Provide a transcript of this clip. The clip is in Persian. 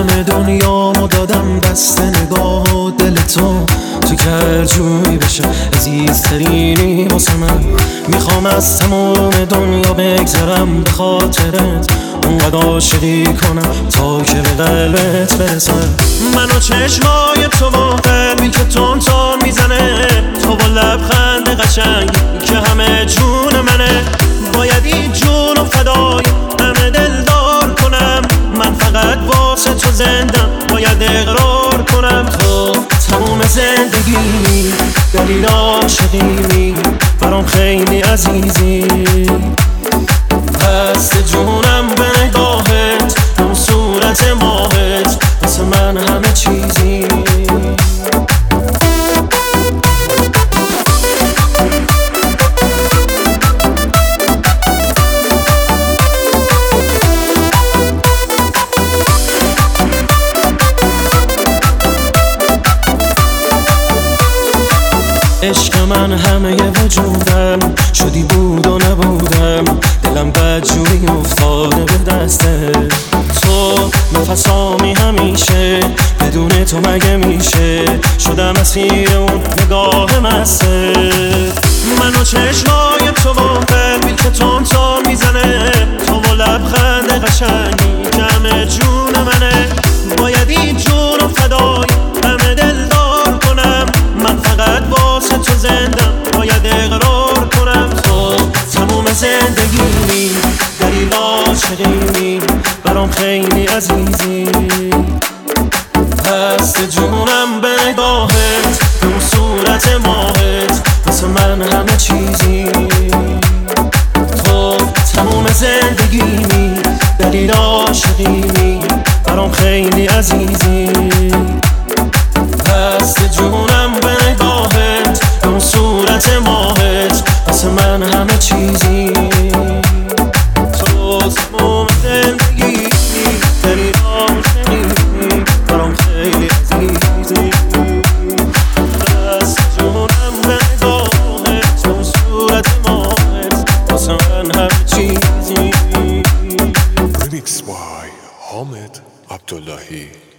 همه دنیامو دادم دست نگاه و دل تو که هرجوری بشه عزیزترینی واسه من. میخوام از تمام دنیا بگذرم به خاطرت، اونقدر عاشقی کنم تا که به قلبت برسم. من و چشمای تو و قلبی که تون تون میزنه، تو و لبخند قشنگی که همه جون منه. باید این جون و فدای همه دلدار کنم، من فقط واسه تو زندم، باید اقرار کنم. تو تموم زندگی دلیل عاشقیمی، برام خیلی عزیزی. هست جونم به نگاهت، اون صورت ماهت واسه من همه چیزی. عشق من همه وجودم، شدی بود و نبودم، دلم بدجوری افتاده به دسته. تو نفسامی همیشه، بدون تو مگه میشه، شدم اسیر اون نگاه مسته. من و چشمای تو و قلبی که تون تون میزنه، تو و لبخند قشنگی که همه جون منه. باید این جون و فدای همه دلدار کنم، من فقط واسه تو زندم، باید اقرار کنم. تو تموم زندگیمی دلیل عاشقیمی، برام خیلی عزیزی. هست جونم به نگاهت، اون صورت ماهت واسه من همه چیزی. تو تموم زندگیمی دلیل عاشقیمی، برام خیلی عزیزی. هست جونم به نگاهت، اون صورت ماهت واسه من همه چیزی. تو تموم زندگی دلیل عاشقیمی، برام خیلی عزیزی. هست جونم به نگاهت، اون صورت ماهت واسه من همه چیزی. Remix by Hamid Abdullahi.